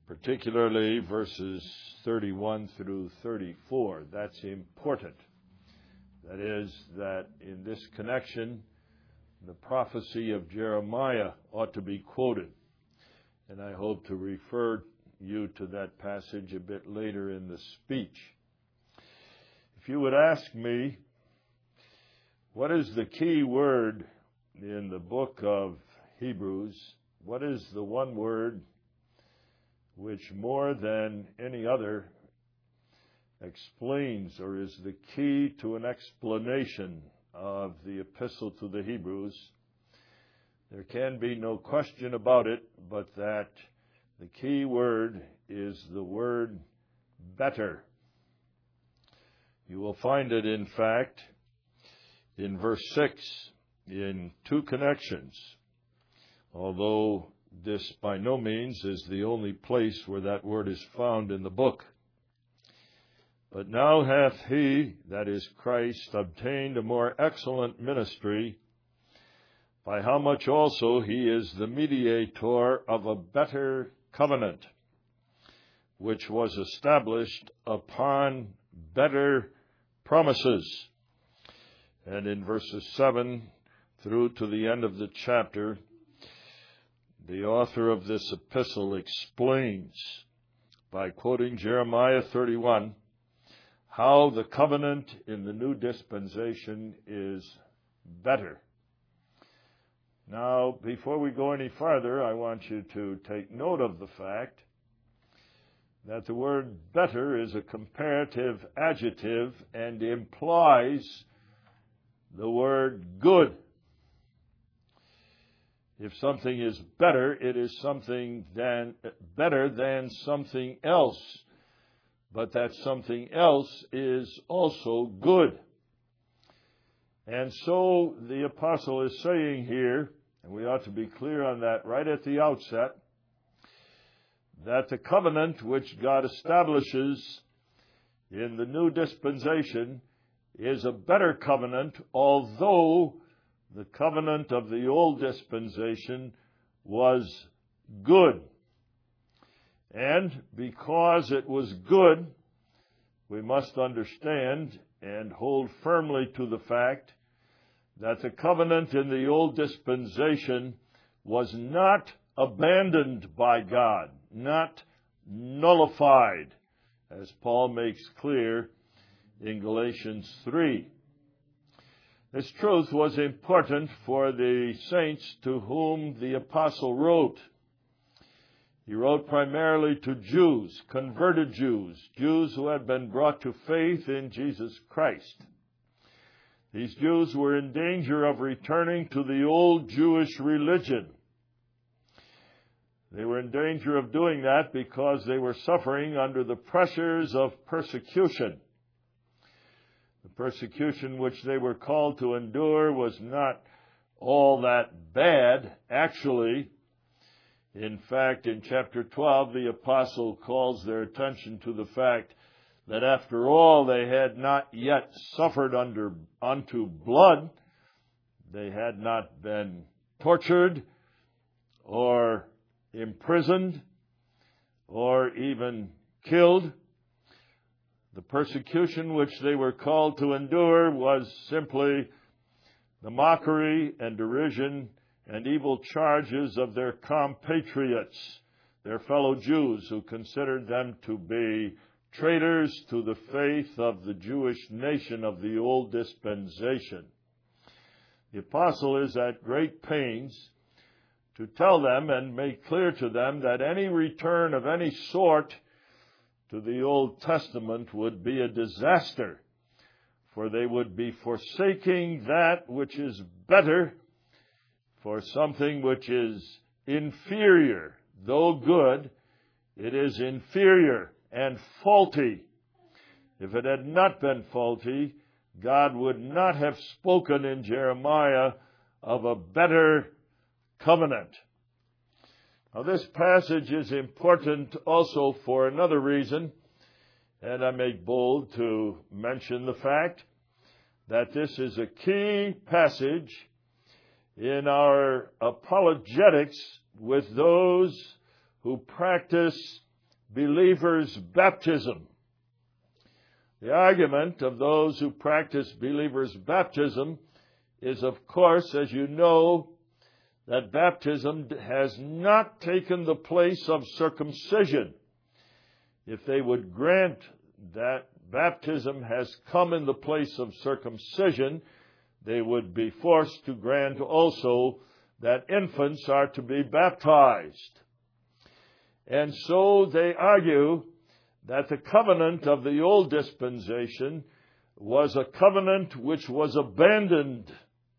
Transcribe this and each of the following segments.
particularly verses 31 through 34. That's important. That is, that in this connection, the prophecy of Jeremiah ought to be quoted. And I hope to refer you to that passage a bit later in the speech. If you would ask me, what is the key word in the book of Hebrews? What is the one word which more than any other explains or is the key to an explanation of the epistle to the Hebrews? There can be no question about it, but that the key word is the word better. You will find it, in fact, in verse 6 in two connections, although this by no means is the only place where that word is found in the book. But now hath he, that is Christ, obtained a more excellent ministry, by how much also he is the mediator of a better covenant, which was established upon better promises. And in verses 7 through to the end of the chapter, the author of this epistle explains, by quoting Jeremiah 31, how the covenant in the new dispensation is better. Now, before we go any farther, I want you to take note of the fact that the word better is a comparative adjective and implies the word good. If something is better, it is something better than something else. But that something else is also good. And so the apostle is saying here, and we ought to be clear on that right at the outset, that the covenant which God establishes in the new dispensation is a better covenant, although the covenant of the old dispensation was good. And because it was good, we must understand and hold firmly to the fact that the covenant in the old dispensation was not abandoned by God, not nullified, as Paul makes clear in Galatians 3. This truth was important for the saints to whom the apostle wrote. He wrote primarily to Jews, converted Jews, Jews who had been brought to faith in Jesus Christ. These Jews were in danger of returning to the old Jewish religion. They were in danger of doing that because they were suffering under the pressures of persecution. The persecution which they were called to endure was not all that bad, actually. In fact, in chapter 12, the apostle calls their attention to the fact that after all, they had not yet suffered unto blood. They had not been tortured or imprisoned or even killed. The persecution which they were called to endure was simply the mockery and derision and evil charges of their compatriots, their fellow Jews, who considered them to be traitors to the faith of the Jewish nation of the old dispensation. The apostle is at great pains to tell them and make clear to them that any return of any sort to the Old Testament would be a disaster, for they would be forsaking that which is better for something which is inferior. Though good, it is inferior and faulty. If it had not been faulty, God would not have spoken in Jeremiah of a better covenant. Now, this passage is important also for another reason, and I make bold to mention the fact that this is a key passage in our apologetics with those who practice believers' baptism. The argument of those who practice believers' baptism is, of course, as you know, that baptism has not taken the place of circumcision. If they would grant that baptism has come in the place of circumcision, they would be forced to grant also that infants are to be baptized. And so they argue that the covenant of the old dispensation was a covenant which was abandoned,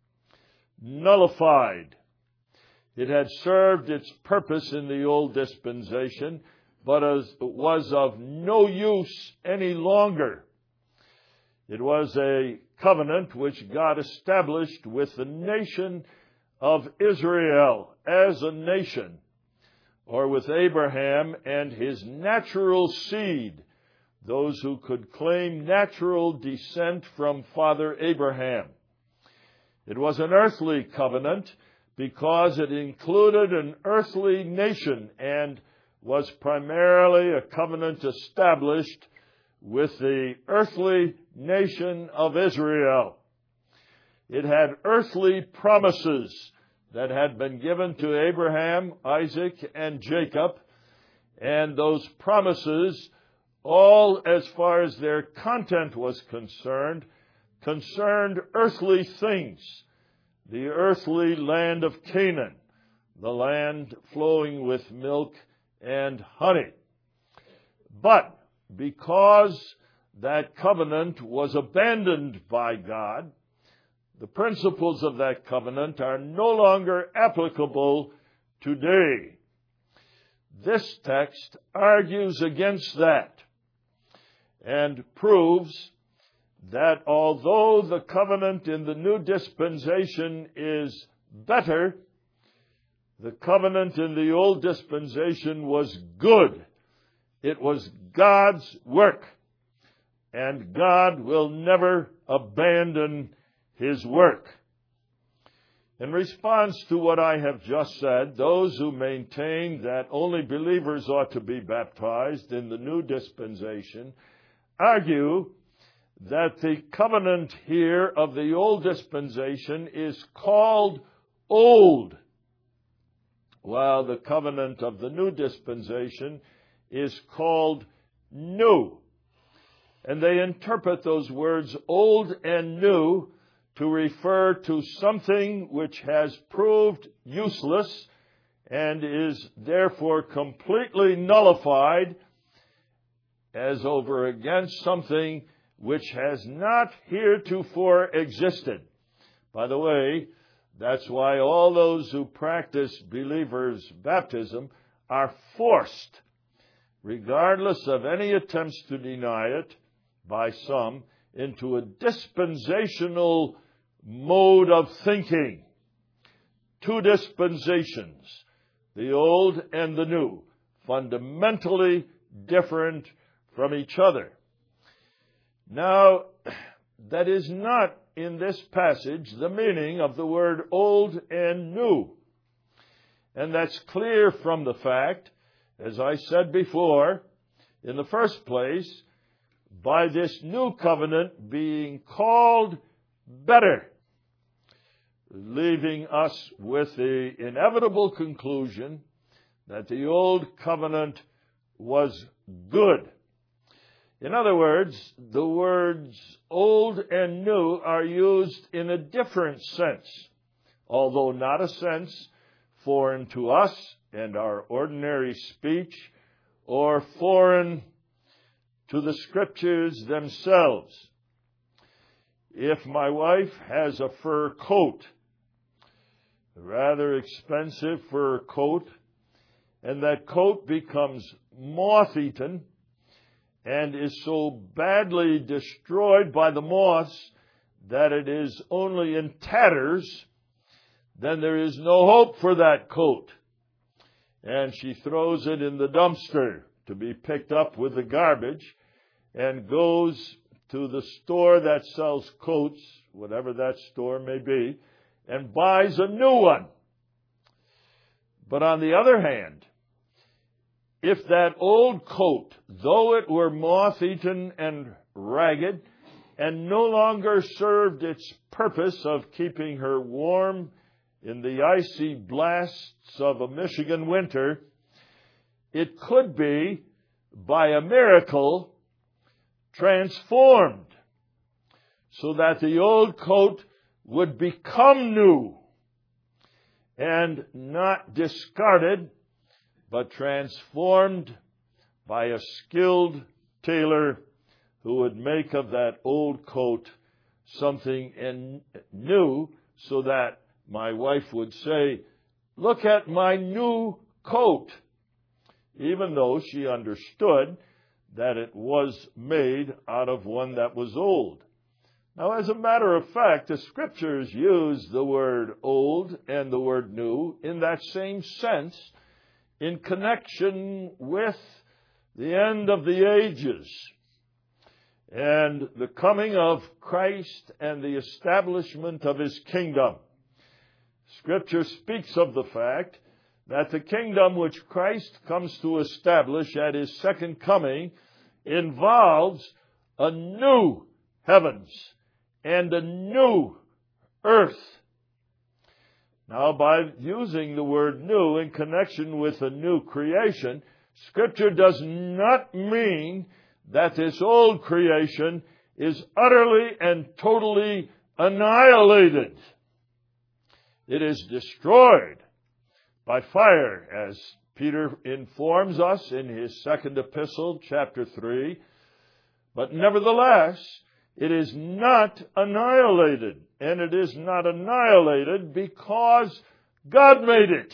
nullified. It had served its purpose in the old dispensation, but was of no use any longer. It was a covenant which God established with the nation of Israel as a nation, or with Abraham and his natural seed, those who could claim natural descent from Father Abraham. It was an earthly covenant because it included an earthly nation and was primarily a covenant established with the earthly nation of Israel. It had earthly promises that had been given to Abraham, Isaac, and Jacob, and those promises, all as far as their content was concerned earthly things, the earthly land of Canaan, the land flowing with milk and honey. But because that covenant was abandoned by God, the principles of that covenant are no longer applicable today. This text argues against that and proves that although the covenant in the new dispensation is better, the covenant in the old dispensation was good. It was God's work, and God will never abandon His work. In response to what I have just said, those who maintain that only believers ought to be baptized in the new dispensation argue that the covenant here of the old dispensation is called old, while the covenant of the new dispensation is called new. And they interpret those words old and new to refer to something which has proved useless and is therefore completely nullified, as over against something which has not heretofore existed. By the way, that's why all those who practice believers' baptism are forced, regardless of any attempts to deny it by some, into a dispensational mode of thinking. Two dispensations, the old and the new, fundamentally different from each other. Now, that is not in this passage the meaning of the word old and new. And that's clear from the fact, as I said before, in the first place, by this new covenant being called better, leaving us with the inevitable conclusion that the old covenant was good. In other words, the words old and new are used in a different sense, although not a sense foreign to us and our ordinary speech, or foreign to the Scriptures themselves. If my wife has a fur coat, a rather expensive fur coat, and that coat becomes moth-eaten and is so badly destroyed by the moths that it is only in tatters, then there is no hope for that coat. And she throws it in the dumpster to be picked up with the garbage and goes to the store that sells coats, whatever that store may be, and buys a new one. But on the other hand, if that old coat, though it were moth-eaten and ragged, and no longer served its purpose of keeping her warm in the icy blasts of a Michigan winter, it could be, by a miracle, transformed so that the old coat would become new and not discarded, but transformed by a skilled tailor who would make of that old coat something new, so that my wife would say, "Look at my new coat," even though she understood that it was made out of one that was old. Now, as a matter of fact, the Scriptures use the word old and the word new in that same sense in connection with the end of the ages and the coming of Christ and the establishment of His kingdom. Scripture speaks of the fact that the kingdom which Christ comes to establish at His second coming involves a new heavens and a new earth. Now, by using the word new in connection with a new creation, Scripture does not mean that this old creation is utterly and totally annihilated. It is destroyed by fire, as Peter informs us in his second epistle, chapter 3. But nevertheless, it is not annihilated. And it is not annihilated because God made it.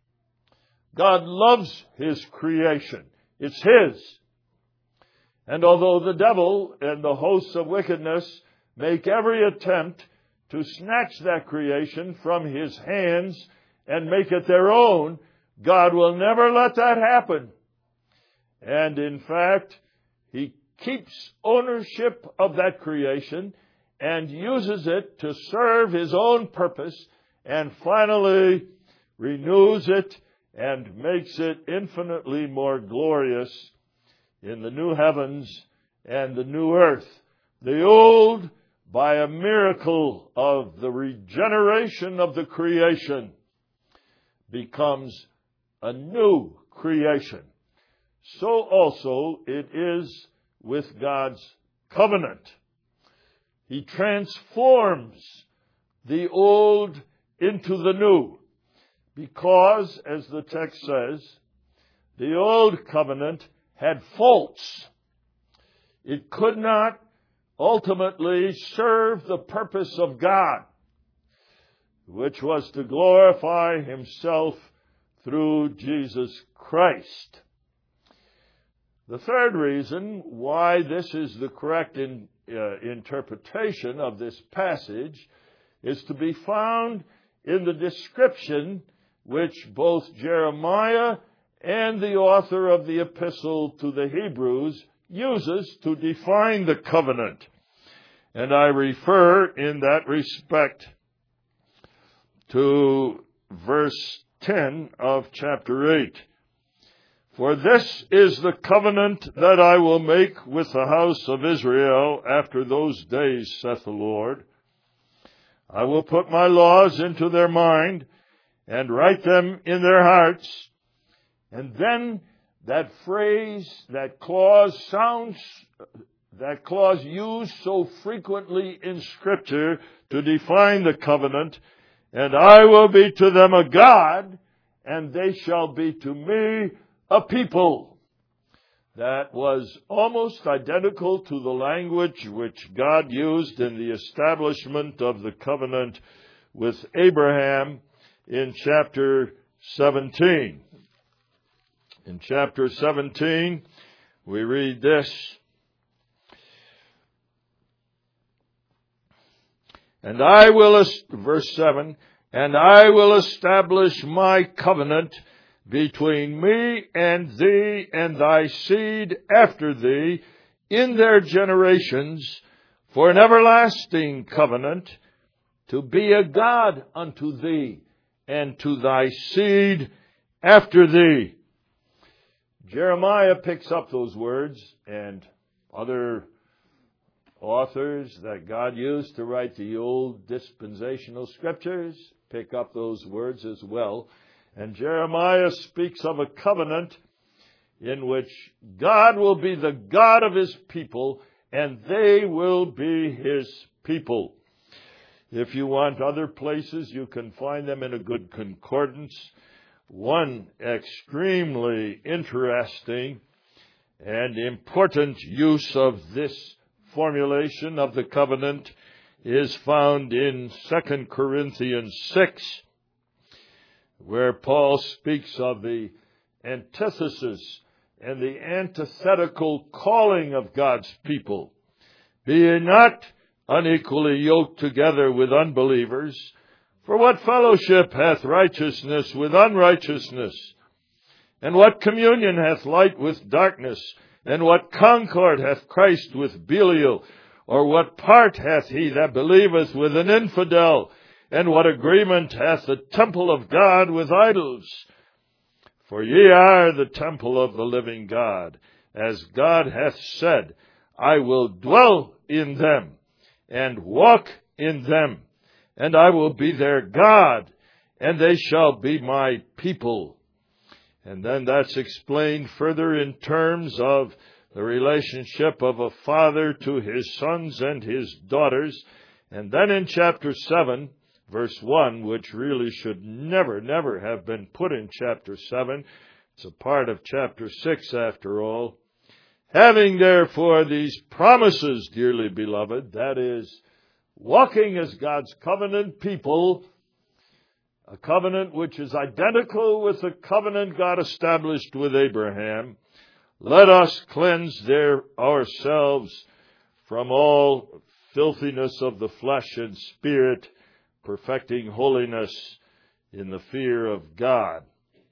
God loves His creation. It's His. And although the devil and the hosts of wickedness make every attempt to snatch that creation from His hands and make it their own, God will never let that happen. And in fact, He keeps ownership of that creation and uses it to serve His own purpose, and finally renews it and makes it infinitely more glorious in the new heavens and the new earth. The old, by a miracle of the regeneration of the creation, becomes a new creation. So also it is with God's covenant. He transforms the old into the new, because, as the text says, the old covenant had faults. It could not ultimately serve the purpose of God, which was to glorify Himself through Jesus Christ. The third reason why this is the correct interpretation of this passage is to be found in the description which both Jeremiah and the author of the epistle to the Hebrews uses to define the covenant. And I refer in that respect to verse 10 of chapter 8. "For this is the covenant that I will make with the house of Israel after those days, saith the Lord. I will put my laws into their mind and write them in their hearts." And then that phrase, that clause used so frequently in Scripture to define the covenant, "And I will be to them a God, and they shall be to me a people." That was almost identical to the language which God used in the establishment of the covenant with Abraham in chapter 17. In chapter 17, we read this: "And I will," verse 7, "and I will establish my covenant between me and thee and thy seed after thee in their generations for an everlasting covenant, to be a God unto thee and to thy seed after thee." Jeremiah picks up those words, and other authors that God used to write the old dispensational scriptures pick up those words as well. And Jeremiah speaks of a covenant in which God will be the God of His people, and they will be His people. If you want other places, you can find them in a good concordance. One extremely interesting and important use of this formulation of the covenant is found in 2 Corinthians 6, where Paul speaks of the antithesis and the antithetical calling of God's people. Be ye not unequally yoked together with unbelievers, for what fellowship hath righteousness with unrighteousness? And what communion hath light with darkness? And what concord hath Christ with Belial? Or what part hath he that believeth with an infidel? And what agreement hath the temple of God with idols? For ye are the temple of the living God, as God hath said, I will dwell in them, and walk in them, and I will be their God, and they shall be my people. And then that's explained further in terms of the relationship of a father to his sons and his daughters. And then in chapter 7, verse 1, which really should never have been put in chapter 7. It's a part of chapter 6 after all. Having therefore these promises, dearly beloved, that is, walking as God's covenant people, a covenant which is identical with the covenant God established with Abraham, let us cleanse ourselves from all filthiness of the flesh and spirit, perfecting holiness in the fear of God.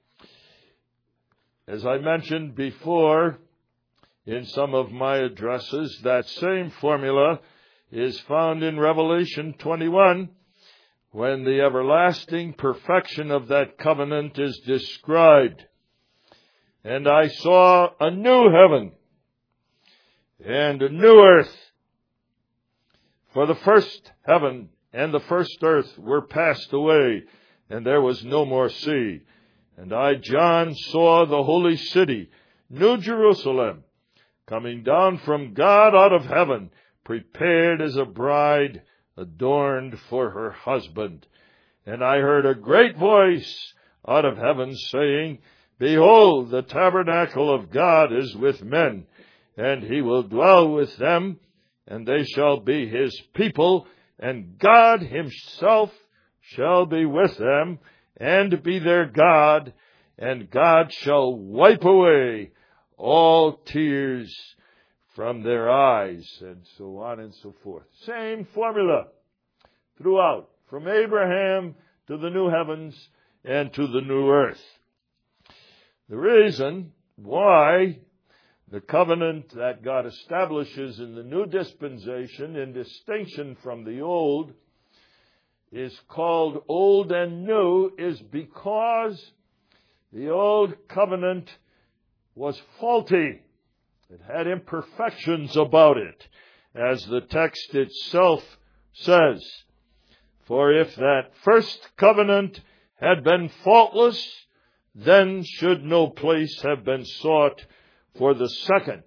As I mentioned before in some of my addresses, that same formula is found in Revelation 21, when the everlasting perfection of that covenant is described. And I saw a new heaven and a new earth. For the first heaven and the first earth were passed away, and there was no more sea. And I, John, saw the holy city, New Jerusalem, coming down from God out of heaven, prepared as a bride adorned for her husband. And I heard a great voice out of heaven saying, Behold, the tabernacle of God is with men, and He will dwell with them, and they shall be His people, and God Himself shall be with them, and be their God, and God shall wipe away all tears from their eyes, and so on and so forth. Same formula throughout, from Abraham to the new heavens and to the new earth. The reason why the covenant that God establishes in the new dispensation, in distinction from the old, is called old and new, is because the old covenant was faulty. It had imperfections about it, as the text itself says. For if that first covenant had been faultless, then should no place have been sought for the second.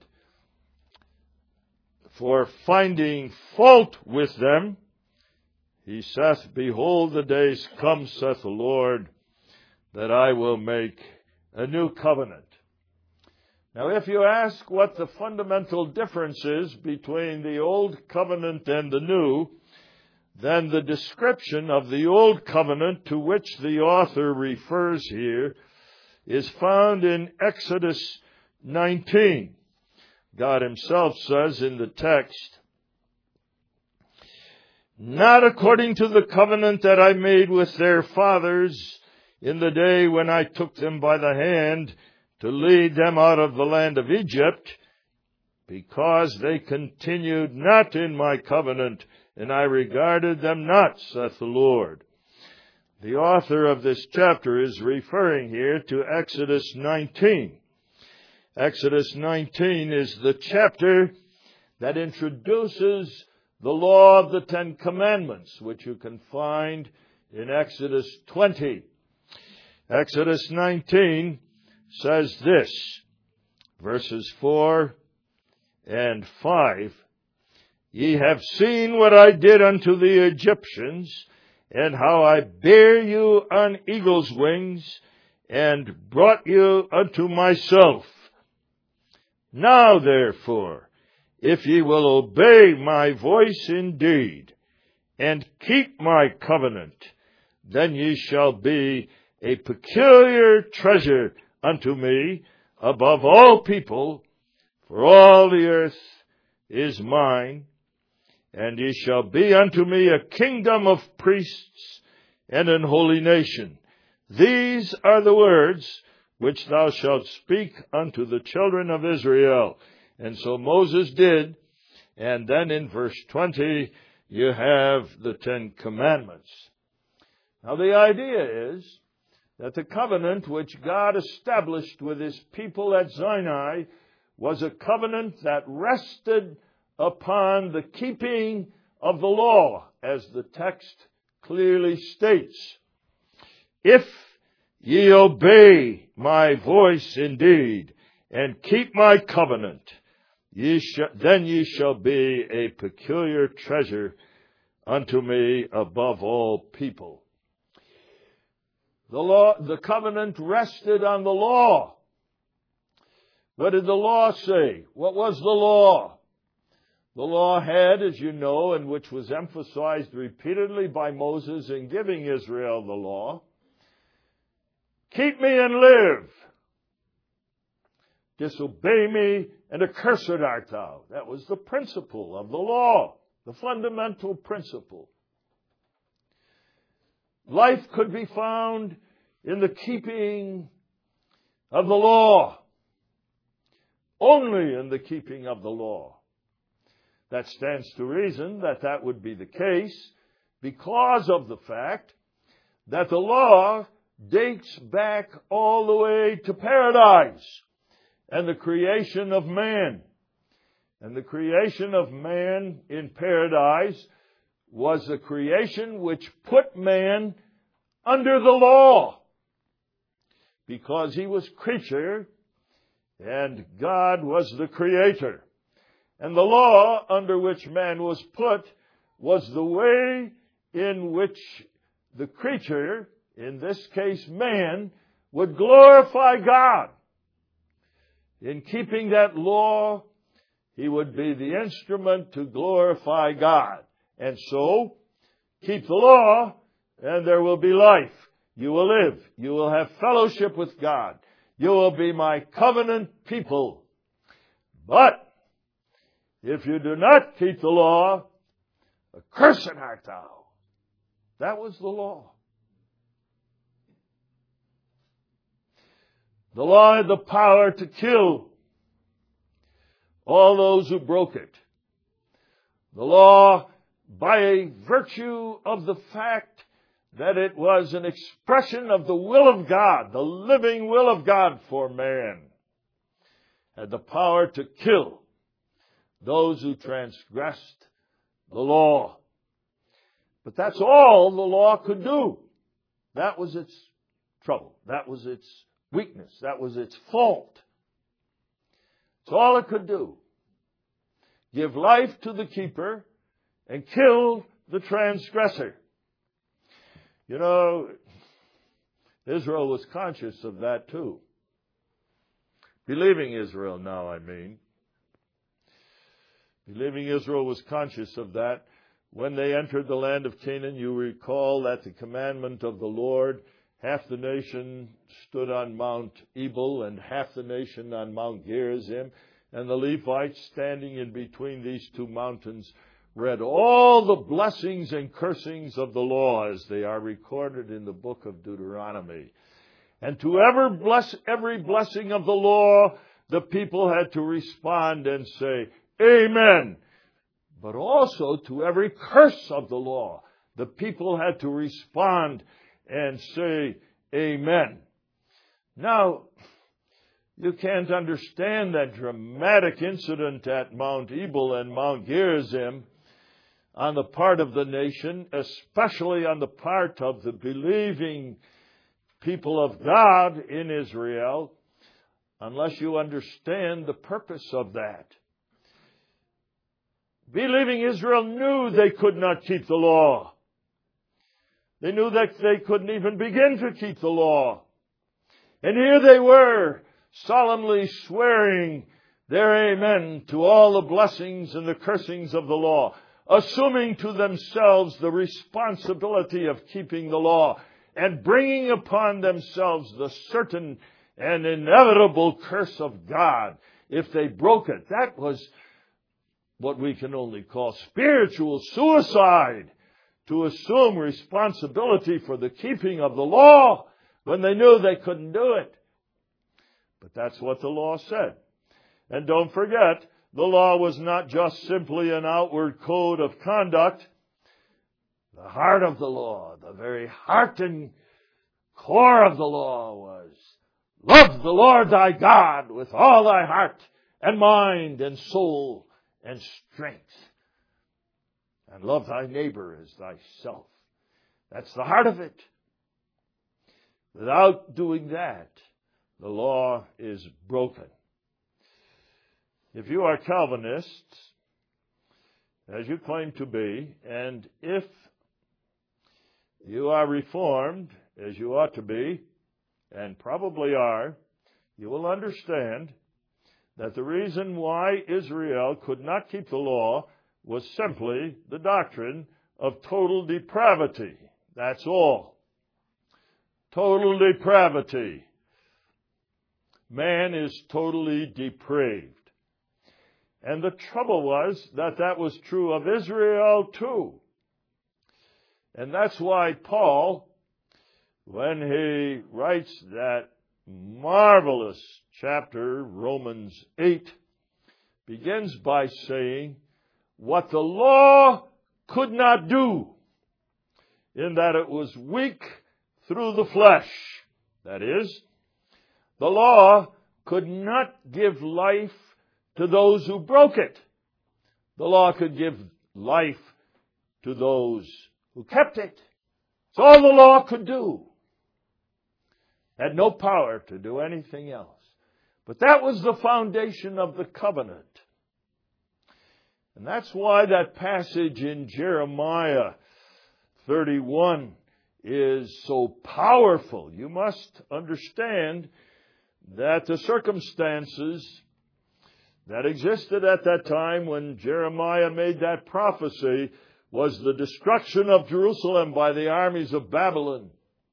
For finding fault with them, He saith, Behold, the days come, saith the Lord, that I will make a new covenant. Now, if you ask what the fundamental difference is between the old covenant and the new, then the description of the old covenant to which the author refers here is found in Exodus 19. God Himself says in the text, Not according to the covenant that I made with their fathers in the day when I took them by the hand to lead them out of the land of Egypt, because they continued not in my covenant, and I regarded them not, saith the Lord. The author of this chapter is referring here to Exodus 19. Exodus 19 is the chapter that introduces the law of the Ten Commandments, which you can find in Exodus 20. Exodus 19 says this, verses 4 and 5, "Ye have seen what I did unto the Egyptians, and how I bare you on eagle's wings, and brought you unto myself. Now therefore, if ye will obey my voice indeed, and keep my covenant, then ye shall be a peculiar treasure unto me above all people, for all the earth is mine, and ye shall be unto me a kingdom of priests and an holy nation. These are the words which thou shalt speak unto the children of Israel." And so Moses did, and then in verse 20 you have the Ten Commandments. Now the idea is that the covenant which God established with His people at Sinai was a covenant that rested upon the keeping of the law, as the text clearly states. "If ye obey my voice indeed, and keep my covenant, then ye shall be a peculiar treasure unto me above all people." The covenant rested on the law. What did the law say? What was the law? The law had, as you know, and which was emphasized repeatedly by Moses in giving Israel the law, keep me and live. Disobey me and accursed art thou. That was the principle of the law, the fundamental principle. Life could be found in the keeping of the law. Only in the keeping of the law. That stands to reason that that would be the case because of the fact that the law dates back all the way to paradise and the creation of man. And the creation of man in paradise was a creation which put man under the law because he was creature and God was the creator. And the law under which man was put was the way in which the creature, in this case man, would glorify God. In keeping that law, he would be the instrument to glorify God. And so, keep the law, and there will be life. You will live. You will have fellowship with God. You will be my covenant people. But, if you do not keep the law, accursed art thou. That was the law. The law had the power to kill all those who broke it. The law, by virtue of the fact that it was an expression of the will of God, the living will of God for man, had the power to kill those who transgressed the law. But that's all the law could do. That was its trouble. That was its weakness. That was its fault. It's all it could do. Give life to the keeper and kill the transgressor. You know, Israel was conscious of that too. Believing Israel now, I mean. Believing Israel was conscious of that. When they entered the land of Canaan, you recall that the commandment of the Lord, half the nation stood on Mount Ebal and half the nation on Mount Gerizim, and the Levites standing in between these two mountains read all the blessings and cursings of the law as they are recorded in the book of Deuteronomy. And to every blessing of the law, the people had to respond and say, Amen. But also to every curse of the law, the people had to respond and say, Amen. Now, You can't understand that dramatic incident at Mount Ebal and Mount Gerizim on the part of the nation, especially on the part of the believing people of God in Israel, unless you understand the purpose of that. Believing Israel knew they could not keep the law. They knew that they couldn't even begin to keep the law. And here they were, solemnly swearing their amen to all the blessings and the cursings of the law, assuming to themselves the responsibility of keeping the law and bringing upon themselves the certain and inevitable curse of God if they broke it. That was what we can only call spiritual suicide, to assume responsibility for the keeping of the law when they knew they couldn't do it. But that's what the law said. And don't forget, the law was not just simply an outward code of conduct. The heart of the law, the very heart and core of the law was, love the Lord thy God with all thy heart and mind and soul and strength. And love thy neighbor as thyself. That's the heart of it. Without doing that, the law is broken. If you are Calvinists, as you claim to be, and if you are Reformed, as you ought to be, and probably are, you will understand that the reason why Israel could not keep the law was simply the doctrine of total depravity. That's all. Total depravity. Man is totally depraved. And the trouble was that was true of Israel too. And that's why Paul, when he writes that marvelous chapter, Romans 8, begins by saying, what the law could not do, in that it was weak through the flesh. That is, the law could not give life to those who broke it. The law could give life to those who kept it. It's all the law could do. It had no power to do anything else. But that was the foundation of the covenant. And that's why that passage in Jeremiah 31 is so powerful. You must understand that the circumstances that existed at that time when Jeremiah made that prophecy was the destruction of Jerusalem by the armies of Babylon.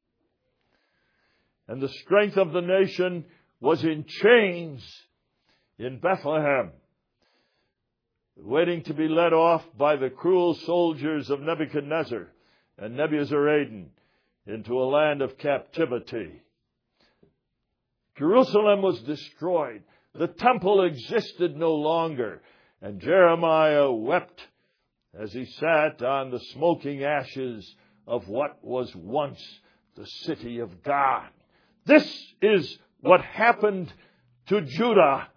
And the strength of the nation was in chains in Bethlehem, waiting to be led off by the cruel soldiers of Nebuchadnezzar and Nebuzaradan into a land of captivity. Jerusalem was destroyed. The temple existed no longer. And Jeremiah wept as he sat on the smoking ashes of what was once the city of God. This is what happened to Judah,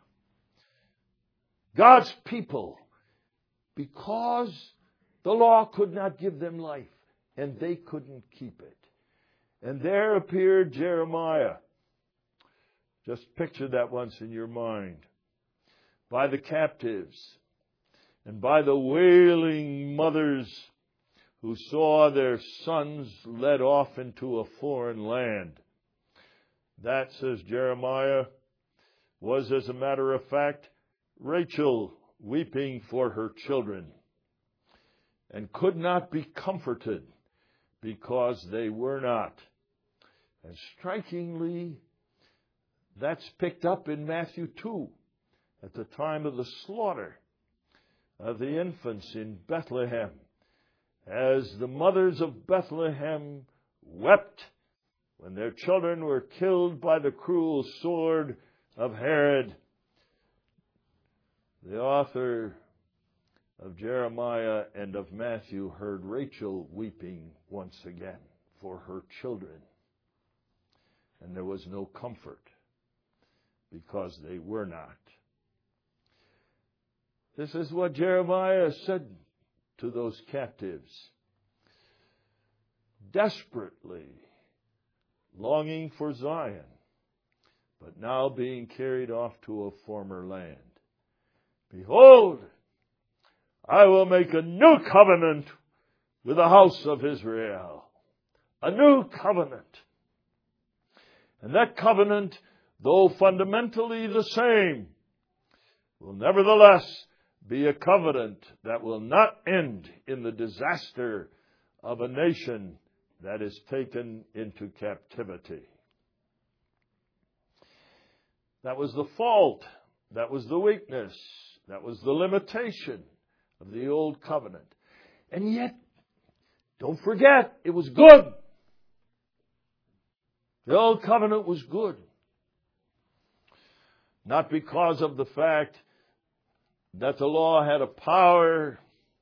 God's people, because the law could not give them life, and they couldn't keep it. And there appeared Jeremiah. Just picture that once in your mind. By the captives and by the wailing mothers who saw their sons led off into a foreign land. That, says Jeremiah, was, as a matter of fact, Rachel weeping for her children and could not be comforted because they were not. And strikingly, that's picked up in Matthew 2 at the time of the slaughter of the infants in Bethlehem, as the mothers of Bethlehem wept when their children were killed by the cruel sword of Herod. The author of Jeremiah and of Matthew heard Rachel weeping once again for her children. And there was no comfort. because they were not. This is what Jeremiah said to those captives, desperately longing for Zion, but now being carried off to a former land. Behold, I will make a new covenant with the house of Israel. A new covenant. And that covenant, though fundamentally the same, will nevertheless be a covenant that will not end in the disaster of a nation that is taken into captivity. That was the fault. That was the weakness. That was the limitation of the old covenant. And yet, don't forget, it was good. The old covenant was good. Not because of the fact that the law had a power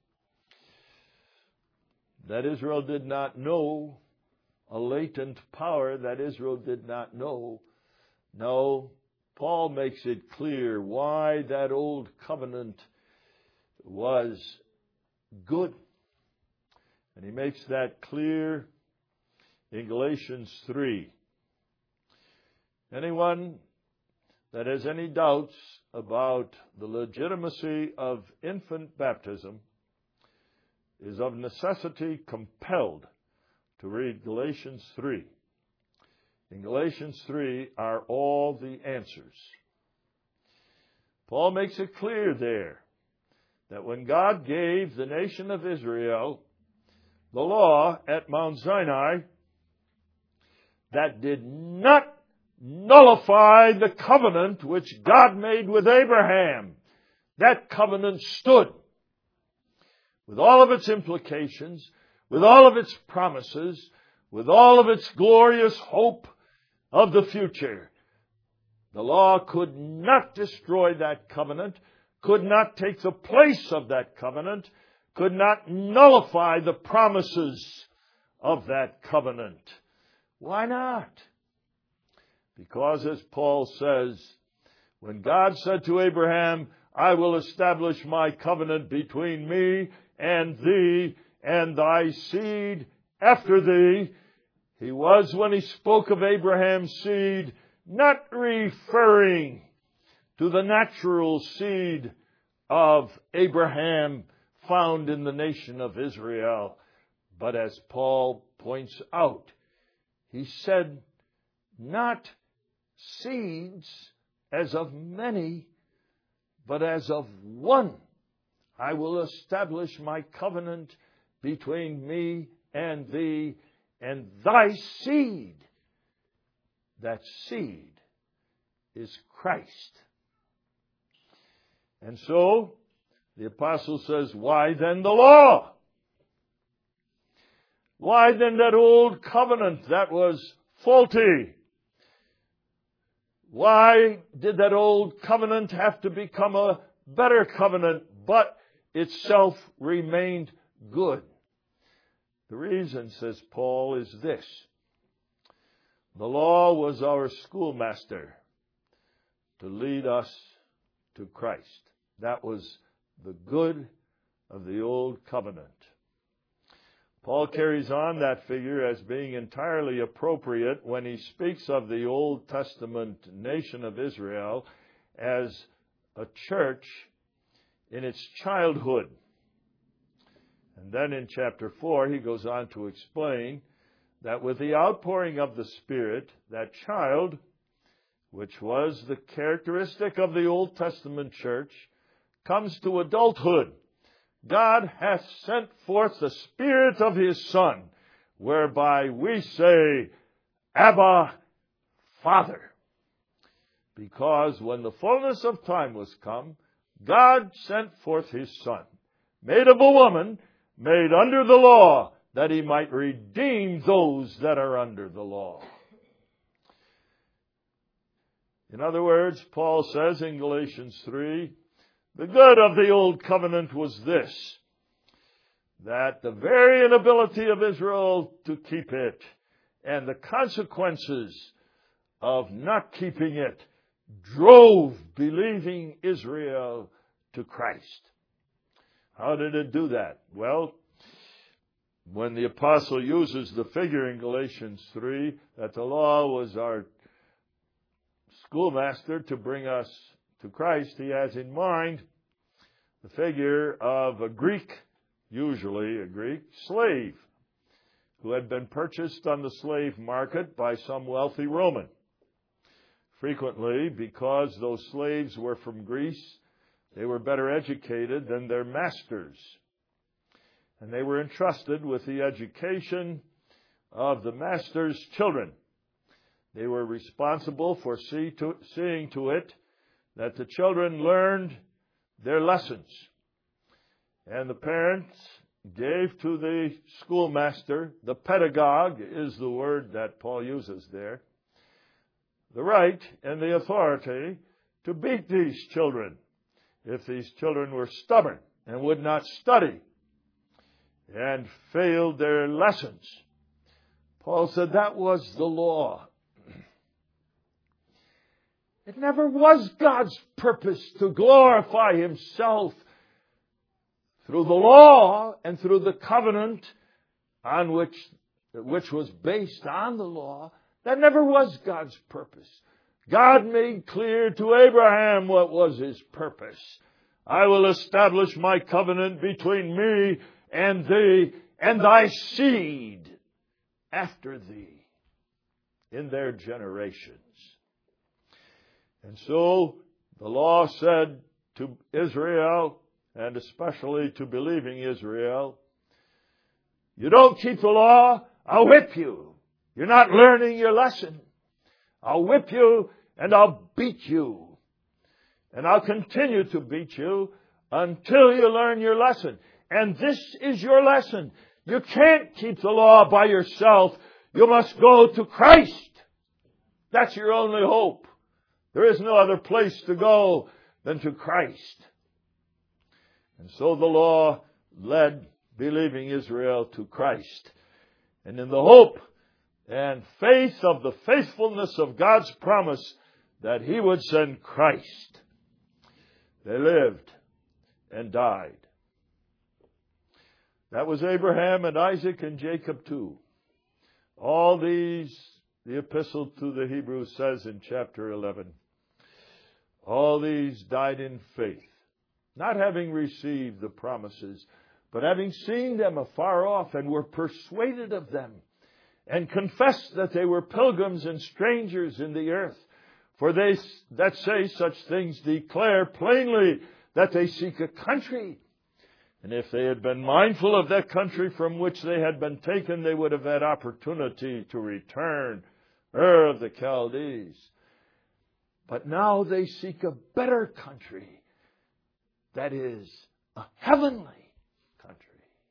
that Israel did not know, a latent power that Israel did not know. No, Paul makes it clear why that old covenant was good. And he makes that clear in Galatians 3. Anyone that has any doubts about the legitimacy of infant baptism is of necessity compelled to read Galatians 3. In Galatians 3 are all the answers. Paul makes it clear there that when God gave the nation of Israel the law at Mount Sinai, that did not nullify the covenant which God made with Abraham. That covenant stood with all of its implications, with all of its promises, with all of its glorious hope of the future. The law could not destroy that covenant, could not take the place of that covenant, could not nullify the promises of that covenant. Why not? Because, as Paul says, when God said to Abraham, I will establish my covenant between me and thee and thy seed after thee, he was, when he spoke of Abraham's seed, not referring to the natural seed of Abraham found in the nation of Israel. But as Paul points out, he said, not seeds as of many, but as of one. I will establish my covenant between me and thee and thy seed. That seed is Christ. And so, the apostle says, why then the law? Why then that old covenant that was faulty? Why did that old covenant have to become a better covenant, but itself remained good? The reason, says Paul, is this. The law was our schoolmaster to lead us to Christ. That was the good of the old covenant. Paul carries on that figure as being entirely appropriate when he speaks of the Old Testament nation of Israel as a church in its childhood. And then in chapter 4, he goes on to explain that with the outpouring of the Spirit, that child, which was the characteristic of the Old Testament church, comes to adulthood. God hath sent forth the Spirit of His Son, whereby we say, Abba, Father. Because when the fullness of time was come, God sent forth His Son, made of a woman, made under the law, that He might redeem those that are under the law. In other words, Paul says in Galatians 3, the good of the old covenant was this, that the very inability of Israel to keep it and the consequences of not keeping it drove believing Israel to Christ. How did it do that? Well, when the apostle uses the figure in Galatians 3 that the law was our schoolmaster to bring us to Christ, he has in mind the figure of a Greek, usually a Greek, slave who had been purchased on the slave market by some wealthy Roman. Frequently, because those slaves were from Greece, they were better educated than their masters. And they were entrusted with the education of the master's children. They were responsible for seeing to it that the children learned their lessons. And the parents gave to the schoolmaster, the pedagogue is the word that Paul uses there, the right and the authority to beat these children if these children were stubborn and would not study and failed their lessons. Paul said that was the law. It never was God's purpose to glorify Himself through the law and through the covenant on which was based on the law. That never was God's purpose. God made clear to Abraham what was His purpose. I will establish my covenant between me and thee and thy seed after thee in their generations. And so the law said to Israel, and especially to believing Israel, you don't keep the law, I'll whip you. You're not learning your lesson. I'll whip you and I'll beat you. And I'll continue to beat you until you learn your lesson. And this is your lesson. You can't keep the law by yourself. You must go to Christ. That's your only hope. There is no other place to go than to Christ. And so the law led believing Israel to Christ. And in the hope and faith of the faithfulness of God's promise that He would send Christ, they lived and died. That was Abraham and Isaac and Jacob too. All these, the epistle to the Hebrews says in chapter 11, all these died in faith, not having received the promises, but having seen them afar off and were persuaded of them, and confessed that they were pilgrims and strangers in the earth. For they that say such things declare plainly that they seek a country. And if they had been mindful of that country from which they had been taken, they would have had opportunity to return, of the Chaldees. But now they seek a better country, that is, a heavenly country.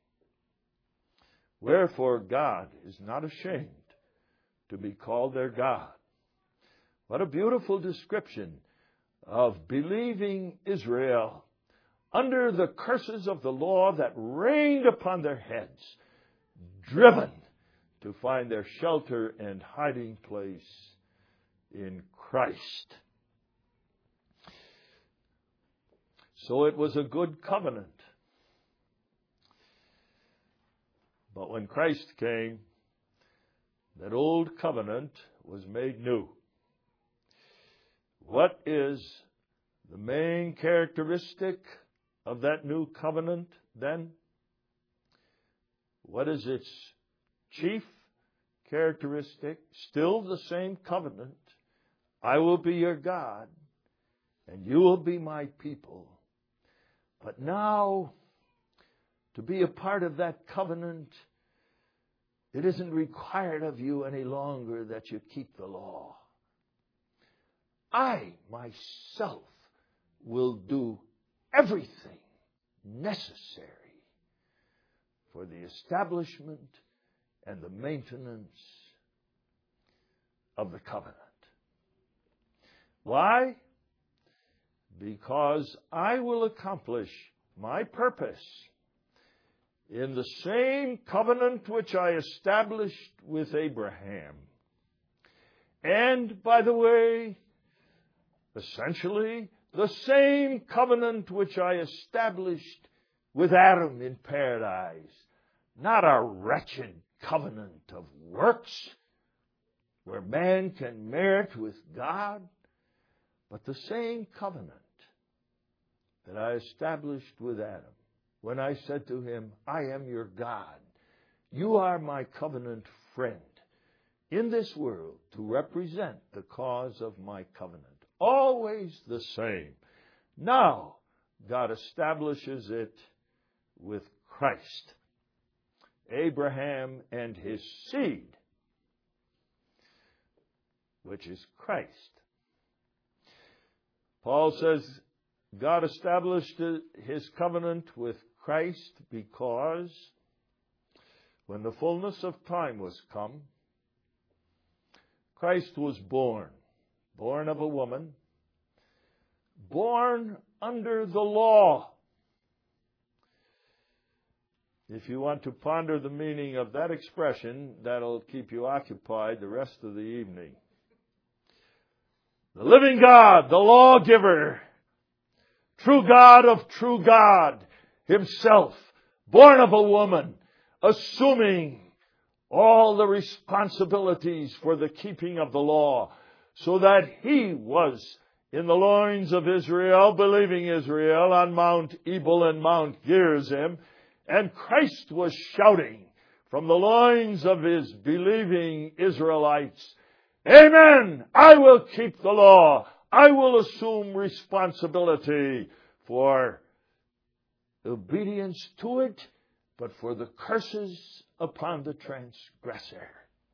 Wherefore God is not ashamed to be called their God. What a beautiful description of believing Israel under the curses of the law that rained upon their heads, driven to find their shelter and hiding place in Christ. So it was a good covenant. But when Christ came, that old covenant was made new. What is the main characteristic of that new covenant then? What is its chief characteristic? Still the same covenant. I will be your God, and you will be my people. But now, to be a part of that covenant, it isn't required of you any longer that you keep the law. I myself will do everything necessary for the establishment and the maintenance of the covenant. Why? Because I will accomplish my purpose in the same covenant which I established with Abraham. And, by the way, Essentially, the same covenant which I established with Adam in paradise. Not a wretched covenant of works where man can merit with God, but the same covenant that I established with Adam when I said to him, I am your God. You are my covenant friend in this world to represent the cause of my covenant. Always the same. Now, God establishes it with Christ, Abraham and his seed, which is Christ. Paul says God established his covenant with Christ because when the fullness of time was come, Christ was born of a woman, born under the law. If you want to ponder the meaning of that expression, that'll keep you occupied the rest of the evening. The living God, the lawgiver, true God of true God himself, born of a woman, assuming all the responsibilities for the keeping of the law, so that he was in the loins of Israel, believing Israel on Mount Ebal and Mount Gerizim, and Christ was shouting from the loins of his believing Israelites, Amen! I will keep the law. I will assume responsibility for obedience to it, but for the curses upon the transgressor.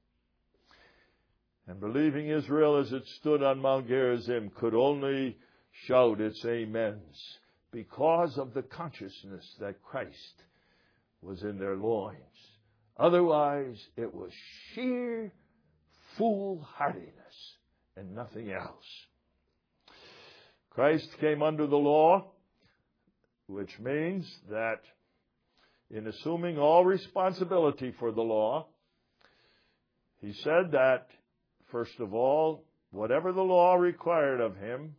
And believing Israel as it stood on Mount Gerizim could only shout its amens because of the consciousness that Christ was in their loins. Otherwise, it was sheer foolhardiness and nothing else. Christ came under the law, which means that in assuming all responsibility for the law, he said that, first of all, whatever the law required of him,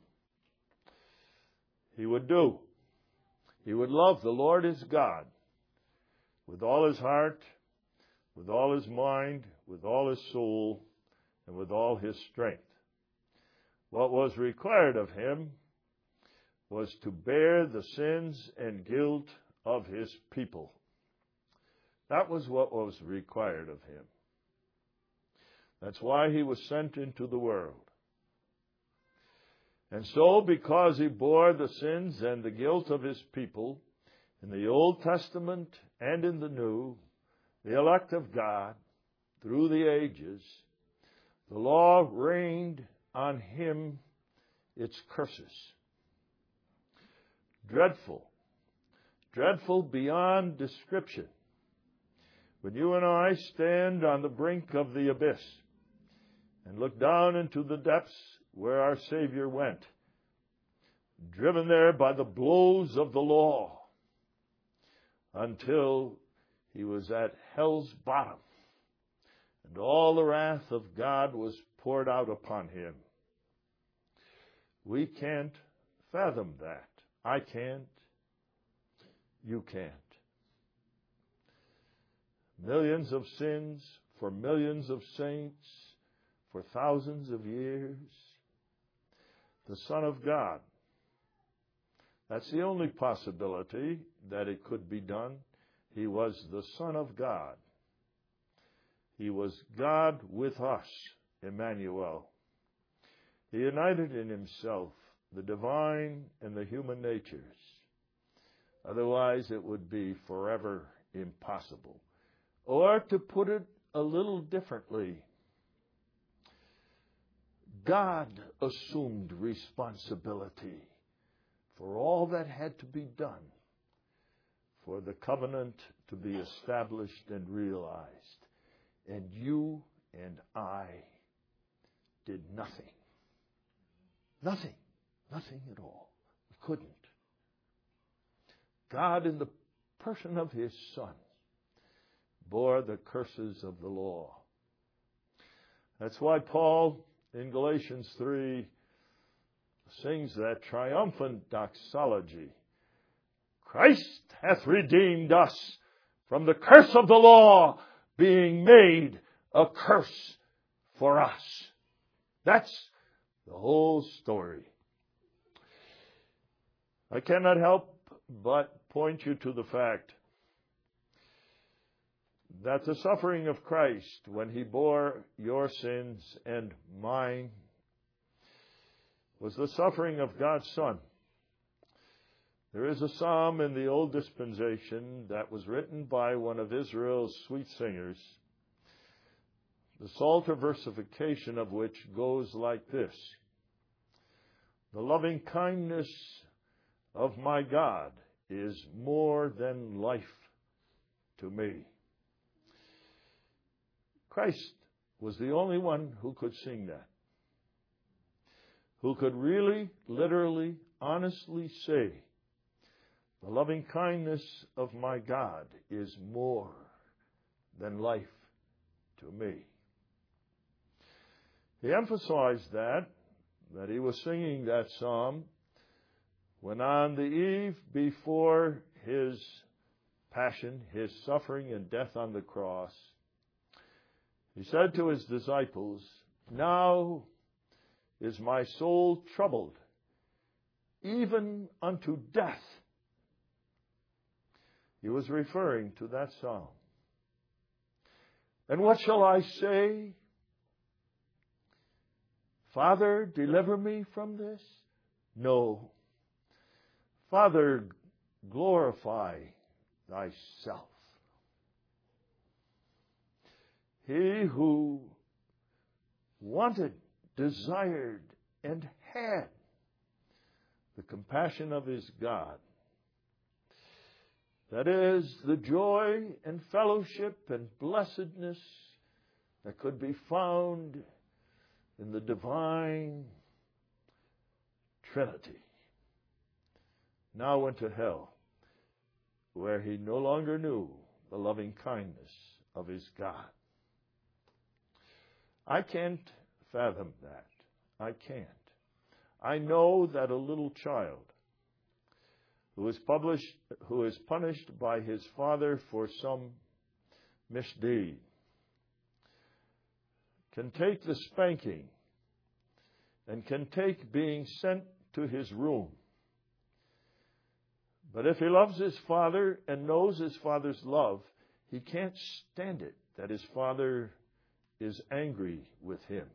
he would do. He would love the Lord his God with all his heart, with all his mind, with all his soul, and with all his strength. What was required of him was to bear the sins and guilt of his people. That was what was required of him. That's why he was sent into the world. And so, because he bore the sins and the guilt of his people, in the Old Testament and in the New, the elect of God, through the ages, the law rained on him its curses. Dreadful beyond description. When you and I stand on the brink of the abyss and look down into the depths where our Savior went, driven there by the blows of the law, until he was at hell's bottom, and all the wrath of God was poured out upon him. We can't fathom that. I can't. You can't. Millions of sins for millions of saints for thousands of years. The Son of God. That's the only possibility that it could be done. He was the Son of God. He was God with us, Emmanuel. He united in himself the divine and the human natures. Otherwise, it would be forever impossible. Or, to put it a little differently, God assumed responsibility for all that had to be done for the covenant to be established and realized. And you and I did nothing. Nothing at all. We couldn't. God, in the person of his Son, bore the curses of the law. That's why Paul, in Galatians 3, sings that triumphant doxology. Christ hath redeemed us from the curse of the law, being made a curse for us. That's the whole story. I cannot help but point you to the fact that the suffering of Christ, when he bore your sins and mine, was the suffering of God's Son. There is a psalm in the Old Dispensation that was written by one of Israel's sweet singers, the Psalter versification of which goes like this: the loving kindness of my God is more than life to me. Christ was the only one who could sing that, who could really, literally, honestly say, the loving kindness of my God is more than life to me. He emphasized that he was singing that psalm when on the eve before his passion, his suffering and death on the cross, he said to his disciples, now is my soul troubled, even unto death. He was referring to that psalm. And what shall I say? Father, deliver me from this? No. Father, glorify thyself. He who wanted, desired, and had the compassion of his God, that is, the joy and fellowship and blessedness that could be found in the divine Trinity, now went to hell, where he no longer knew the loving kindness of his God. I can't fathom that. I can't. I know that a little child who is punished by his father for some misdeed can take the spanking and can take being sent to his room. But if he loves his father and knows his father's love, he can't stand it that his father is angry with him.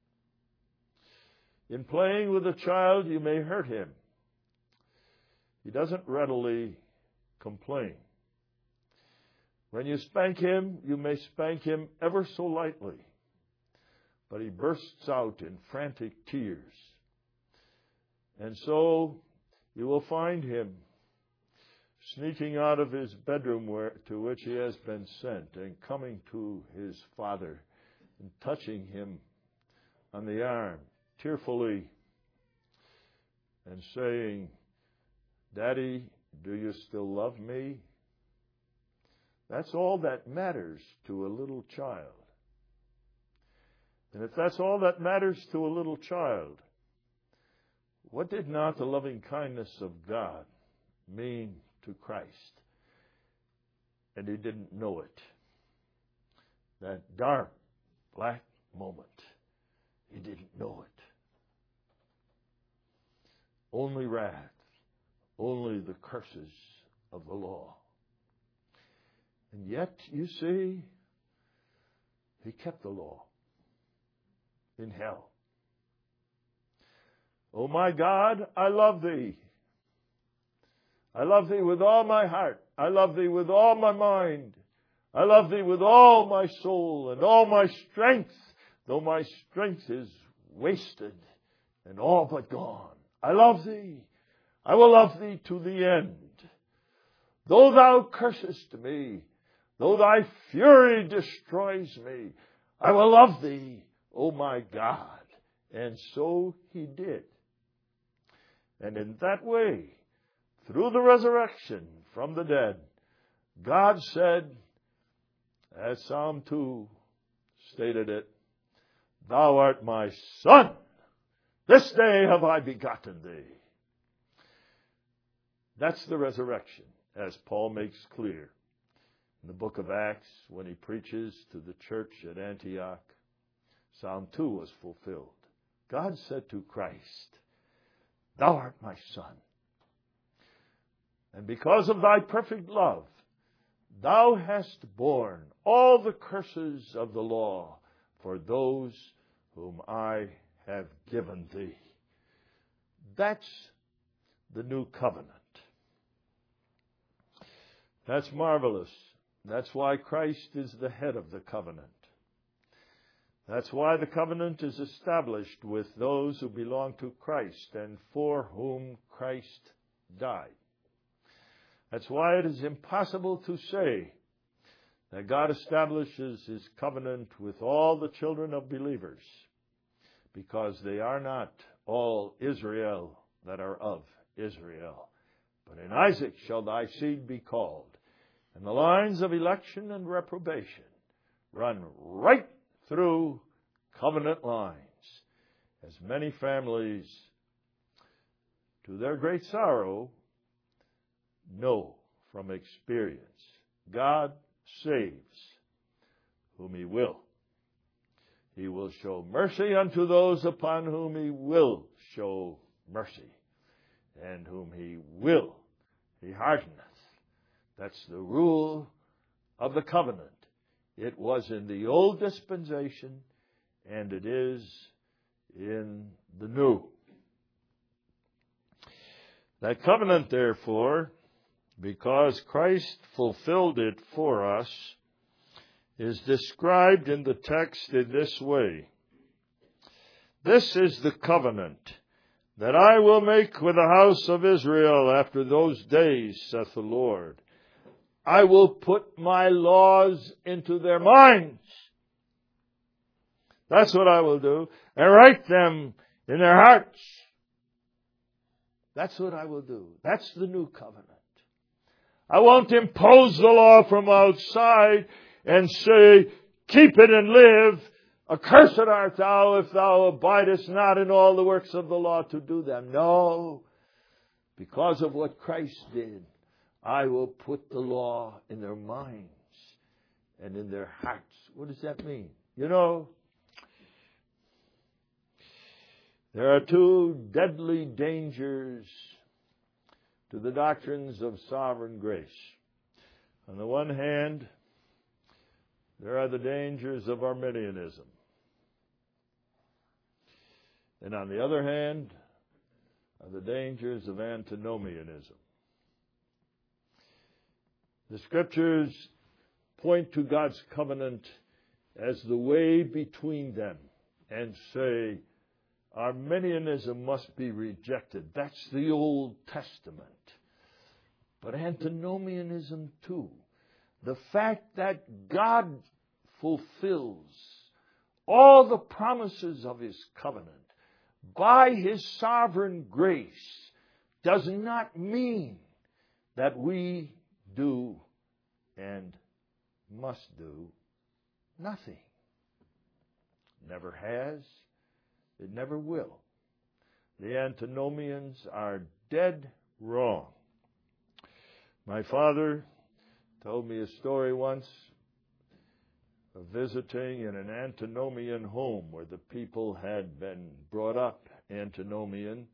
In playing with a child, you may hurt him. He doesn't readily complain. When you spank him, you may spank him ever so lightly, but he bursts out in frantic tears. And so you will find him sneaking out of his bedroom to which he has been sent and coming to his father and touching him on the arm tearfully and saying, Daddy, do you still love me? That's all that matters to a little child. And if that's all that matters to a little child, what did not the loving kindness of God mean to Christ? And he didn't know it. That dark, black moment, he didn't know it. Only wrath, only the curses of the law. And yet, you see, he kept the law in hell. Oh my God, I love thee. I love thee with all my heart. I love thee with all my mind. I love thee with all my soul and all my strength, though my strength is wasted and all but gone. I love thee. I will love thee to the end. Though thou cursest me, though thy fury destroys me, I will love thee, O my God. And so he did. And in that way, through the resurrection from the dead, God said, as Psalm 2 stated it, Thou art my Son. This day have I begotten thee. That's the resurrection, as Paul makes clear in the book of Acts when he preaches to the church at Antioch. Psalm 2 was fulfilled. God said to Christ, Thou art my Son, and because of thy perfect love, thou hast borne all the curses of the law for those whom I have given thee. That's the new covenant. That's marvelous. That's why Christ is the head of the covenant. That's why the covenant is established with those who belong to Christ and for whom Christ died. That's why it is impossible to say that God establishes His covenant with all the children of believers, because they are not all Israel that are of Israel. But in Isaac shall thy seed be called, and the lines of election and reprobation run right through covenant lines, as many families, to their great sorrow, know from experience. God saves whom He will. He will show mercy unto those upon whom He will show mercy, and whom He will, He hardeneth. That's the rule of the covenant. It was in the old dispensation, and it is in the new. That covenant, therefore, because Christ fulfilled it for us, is described in the text in this way. This is the covenant that I will make with the house of Israel after those days, saith the Lord. I will put my laws into their minds. That's what I will do. And write them in their hearts. That's what I will do. That's the new covenant. I won't impose the law from outside and say, keep it and live. Accursed art thou if thou abidest not in all the works of the law to do them. No, because of what Christ did, I will put the law in their minds and in their hearts. What does that mean? You know, there are two deadly dangers to the doctrines of sovereign grace. On the one hand, there are the dangers of Arminianism. And on the other hand, are the dangers of antinomianism. The Scriptures point to God's covenant as the way between them and say, Arminianism must be rejected. That's the Old Testament. But antinomianism too. The fact that God fulfills all the promises of His covenant by His sovereign grace does not mean that we do and must do nothing. Never has. It never will. The antinomians are dead wrong. My father told me a story once of visiting in an antinomian home where the people had been brought up antinomian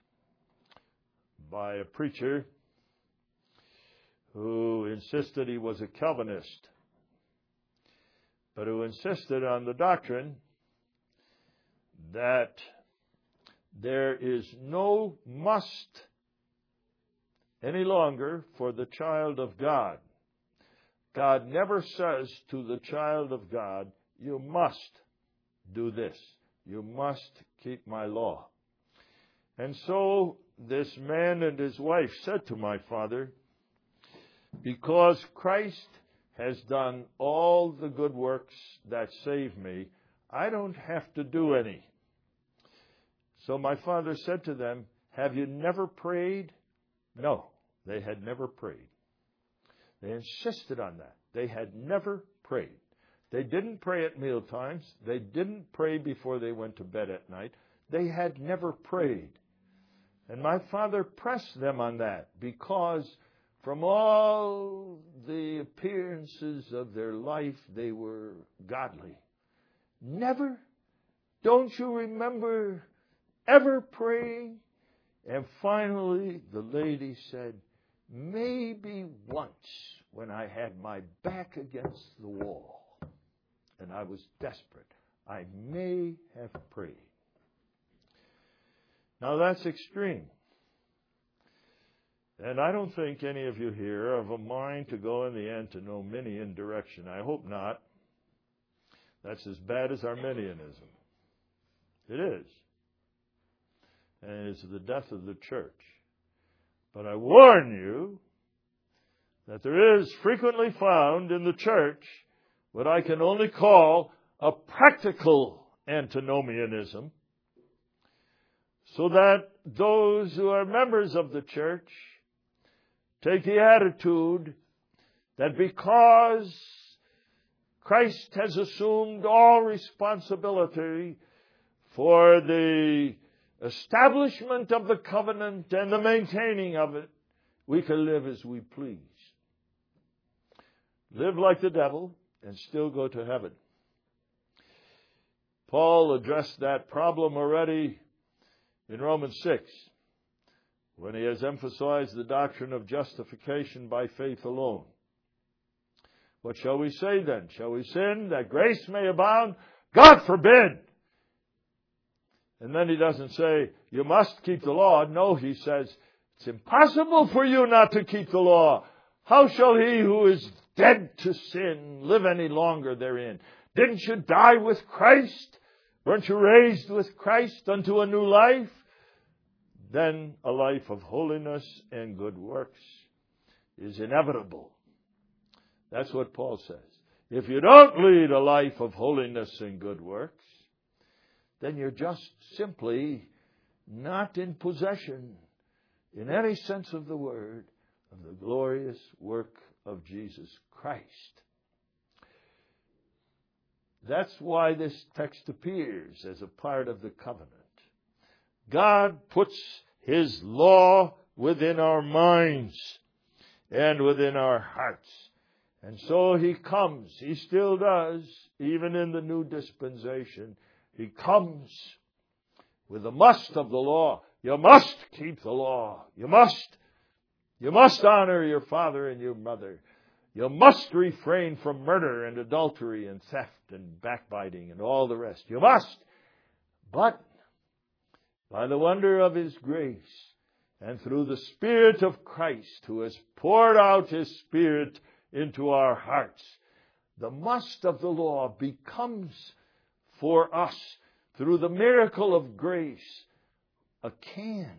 by a preacher who insisted he was a Calvinist, but who insisted on the doctrine that there is no must any longer for the child of God. God never says to the child of God, you must do this. You must keep my law. And so this man and his wife said to my father, because Christ has done all the good works that save me, I don't have to do any. So my father said to them, have you never prayed? No, they had never prayed. They insisted on that. They had never prayed. They didn't pray at meal times. They didn't pray before they went to bed at night. they had never prayed. And my father pressed them on that, because from all the appearances of their life, they were godly. Never? Don't you remember ever praying? And finally, the lady said, maybe once when I had my back against the wall and I was desperate, I may have prayed. Now that's extreme. And I don't think any of you here have a mind to go in the antinomian direction. I hope not. That's as bad as Arminianism. It is. And it's the death of the church. But I warn you that there is frequently found in the church what I can only call a practical antinomianism, so that those who are members of the church take the attitude that because Christ has assumed all responsibility for the establishment of the covenant and the maintaining of it, we can live as we please. Live like the devil and still go to heaven. Paul addressed that problem already in Romans 6, when he has emphasized the doctrine of justification by faith alone. What shall we say then? Shall we sin that grace may abound? God forbid! And then he doesn't say, you must keep the law. No, he says, it's impossible for you not to keep the law. How shall he who is dead to sin live any longer therein? Didn't you die with Christ? Weren't you raised with Christ unto a new life? Then a life of holiness and good works is inevitable. That's what Paul says. If you don't lead a life of holiness and good works, then you're just simply not in possession, in any sense of the word, of the glorious work of Jesus Christ. That's why this text appears as a part of the covenant. God puts His law within our minds and within our hearts. And so He comes. He still does, even in the new dispensation. He comes with the must of the law. You must keep the law. You must honor your father and your mother. You must refrain from murder and adultery and theft and backbiting and all the rest. You must. But by the wonder of His grace and through the Spirit of Christ, who has poured out His Spirit into our hearts, the must of the law becomes for us, through the miracle of grace, a can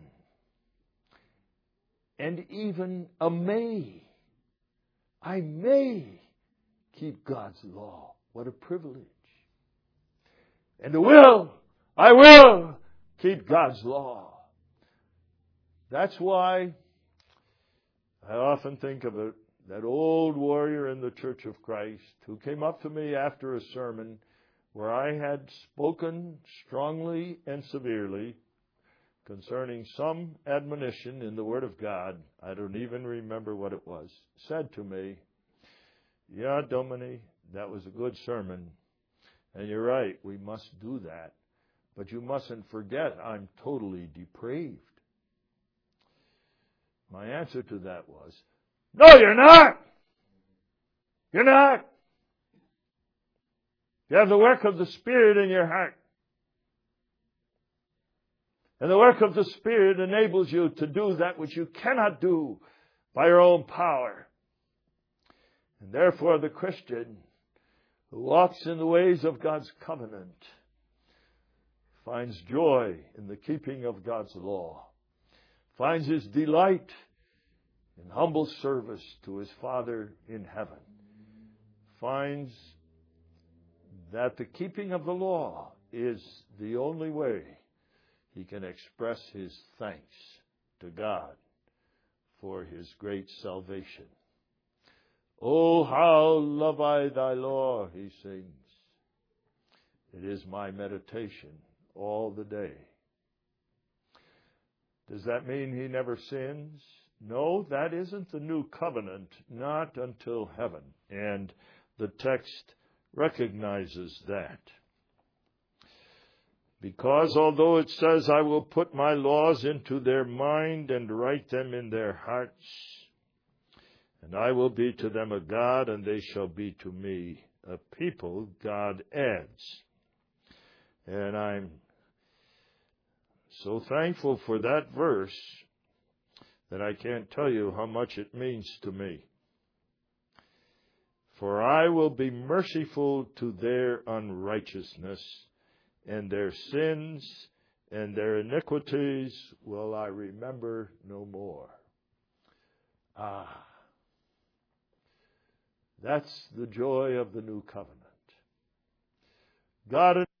and even a may. I may keep God's law. What a privilege. And I will keep God's law. That's why I often think of it, that old warrior in the Church of Christ who came up to me after a sermon where I had spoken strongly and severely concerning some admonition in the Word of God. I don't even remember what it was. Said to me, yeah, Domini, that was a good sermon. And you're right, we must do that. But you mustn't forget I'm totally depraved. My answer to that was, no, you're not. You're not. You have the work of the Spirit in your heart. And the work of the Spirit enables you to do that which you cannot do by your own power. And therefore the Christian who walks in the ways of God's covenant finds joy in the keeping of God's law, finds his delight in humble service to his Father in heaven, finds that the keeping of the law is the only way he can express his thanks to God for His great salvation. Oh, how love I thy law, he sings. It is my meditation all the day. Does that mean he never sins? No, that isn't the new covenant, not until heaven. And the text recognizes that. Because although it says, I will put my laws into their mind and write them in their hearts, and I will be to them a God, and they shall be to me a people, God adds. And I'm so thankful for that verse that I can't tell you how much it means to me. For I will be merciful to their unrighteousness, and their sins and their iniquities will I remember no more. That's the joy of the new covenant. God